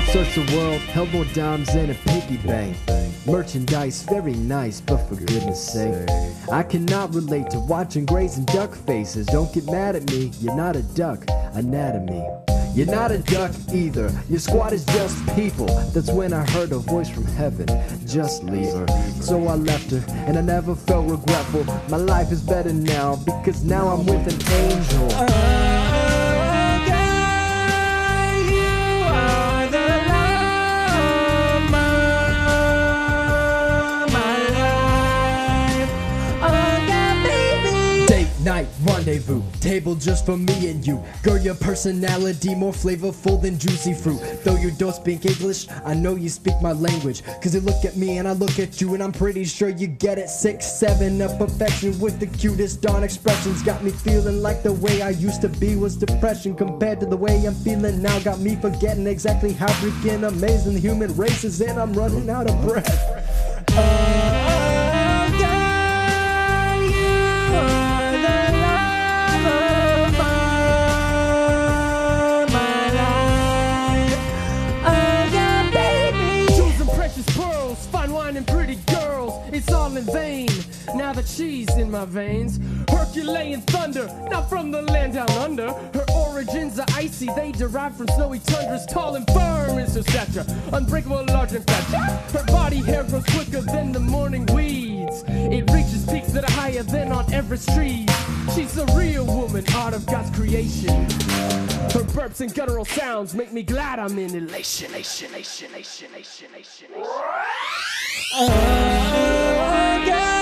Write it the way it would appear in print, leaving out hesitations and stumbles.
Search the world, held more dimes in a piggy bank. Merchandise very nice, but for goodness sake, I cannot relate to watching grays and duck faces. Don't get mad at me, you're not a duck. Anatomy. You're not a duck either, your squad is just people. That's when I heard a voice from heaven, just leave her. So I left her, and I never felt regretful. My life is better now, because now I'm with an angel. Night rendezvous, table just for me and you. Girl, your personality more flavorful than juicy fruit. Though you don't speak English, I know you speak my language. Cause you look at me and I look at you, and I'm pretty sure you get it. 6'7", a perfection with the cutest darn expressions. Got me feeling like the way I used to be was depression, compared to the way I'm feeling now. Got me forgetting exactly how freaking amazing the human race is, and I'm running out of breath. Fine wine and pretty girls, it's all in vain now that she's in my veins. Herculean thunder, not from the land down under. Her origins are icy, they derive from snowy tundras. Tall and firm is her stature, unbreakable, large and fat. Her body hair grows quicker than the morning weeds. It reaches peaks that are higher than on Everest trees. She's a real woman, art of God's creation. Her burps and guttural sounds make me glad I'm in elation. Oh, God.